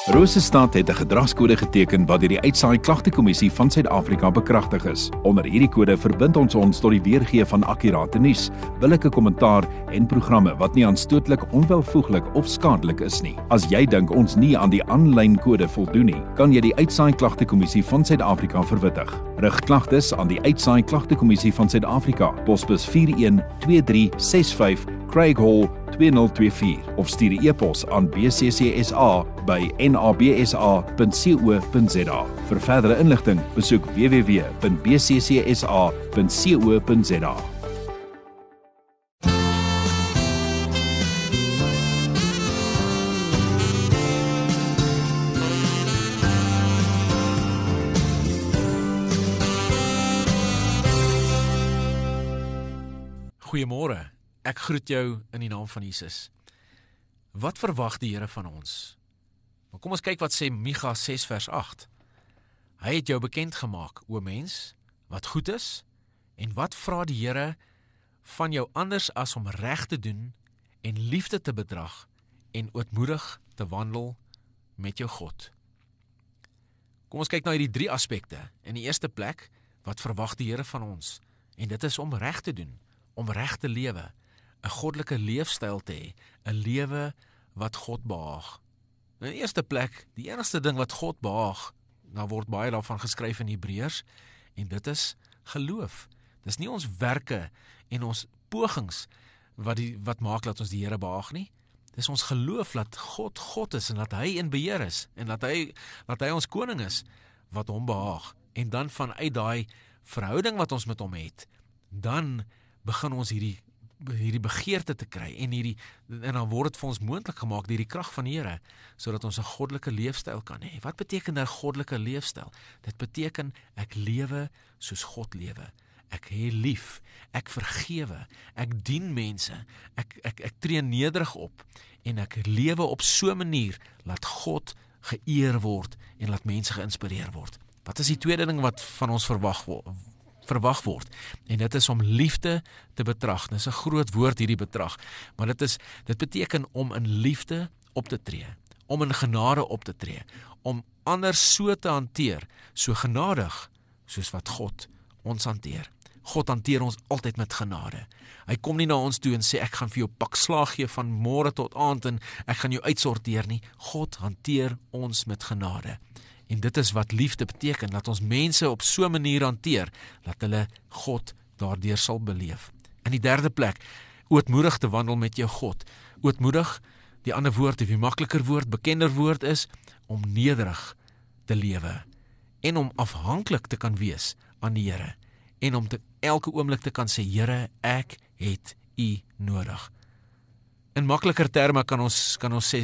Rosestad het 'n gedragskode geteken wat deur die Uitsaai Klagtekommissie van Suid-Afrika bekragtig is. Onder hierdie kode verbind ons tot die weergee van akkurate nuus, billike kommentaar en programme wat nie aanstootlik, onwelvoeglik of skadelik is nie. As jy dink ons nie aan die aanlyn kode voldoen nie, kan jy die Uitsaai Klagtekommissie van Suid-Afrika verwittig. Rig klagtes aan die Uitsaai Klagtekommissie van Suid-Afrika, posbus 412365 Craig Hall 2024 of stuur 'n e-pos aan bccsa@nabsa.co.za. Vir verdere inligting, besoek www.bccsa.co.za. Goeiemôre. Ek groet jou in die naam van Jesus. Wat verwag die Here van ons? Maar kom ons kyk wat sê Micha 6 vers 8. Hy het jou bekend gemaak, o mens, wat goed is, en wat vra die Here van jou anders as om reg te doen en liefde te bedrag en ootmoedig te wandel met jou God. Kom ons kyk na hierdie 3 aspekte. In die eerste plek, wat verwag die Here van ons? En dit is om reg te doen, om reg te lewe, 'n goddelike leefstyl te hê, 'n lewe wat God behaag. In die eerste plek, die enigste ding wat God behaag, daar word baie daarvan geskryf in Hebreërs, en dit is geloof. Dis nie ons werke en ons pogings wat maak dat ons die Here behaag nie. Dis ons geloof dat God God is en dat hy in beheer is en dat hy ons koning is wat hom behaag. En dan vanuit daai verhouding wat ons met hom het, dan begin ons hierdie begeerte te kry en dan word dit vir ons moontlik gemaak deur die krag van die Here, sodat ons 'n goddelike leefstyl kan hê. Wat beteken 'n goddelike leefstyl? Dit beteken ek lewe soos God lewe. Ek hê lief, ek vergewe, ek dien mense, ek tree nederig op en ek lewe op so 'n manier laat God geëer word en laat mense geïnspireer word. Wat is die tweede ding wat van ons verwag word, en dit is om liefde te betrag. Dit is 'n groot woord hierdie betrag, maar dit beteken om in liefde op te tree, om in genade op te tree, om anders so te hanteer, so genadig, soos wat God ons hanteer. God hanteer ons altyd met genade. Hy kom nie na ons toe en sê, ek gaan vir jou pak slaag gee van môre tot aand en ek gaan jou uitsorteer nie. God hanteer ons met genade. En dit is wat liefde beteken, dat ons mense op so 'n manier hanteer, dat hulle God daardeur sal beleef. In die derde plek, ootmoedig te wandel met jou God. Ootmoedig, die ander woord, die makliker woord, bekender woord is, om nederig te lewe, en om afhanklik te kan wees aan die Here, en om elke oomblik te kan sê, Here, ek het U nodig. In makliker terme kan ons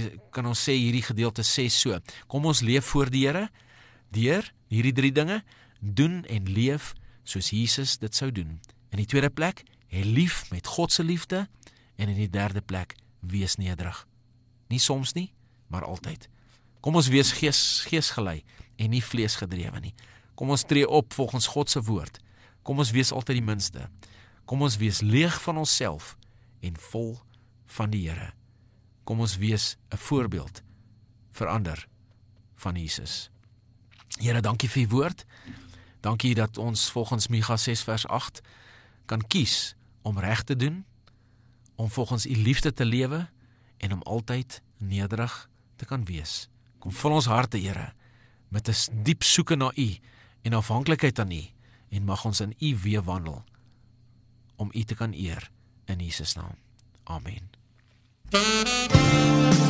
sê hierdie gedeelte sê so, kom ons leef voor die Here, deur hierdie 3 dinge, doen en leef soos Jesus dit sou doen. In die tweede plek, hê lief met God se liefde, en in die derde plek, wees nederig. Nie soms nie, maar altyd. Kom ons wees geesgelei en nie vleesgedrewe nie. Kom ons tree op volgens God se woord. Kom ons wees altyd die minste. Kom ons wees leeg van onsself en vol van die Here. Kom ons wees 'n voorbeeld vir ander van Jesus. Here, dankie vir U woord. Dankie dat ons volgens Micha 6 vers 8 kan kies om reg te doen, om volgens U liefde te lewe en om altyd nederig te kan wees. Kom vul ons harte, Here, met 'n diep soeke na U en afhanklikheid aan U, en mag ons in U weë wandel om U te kan eer in Jesus naam. Amen.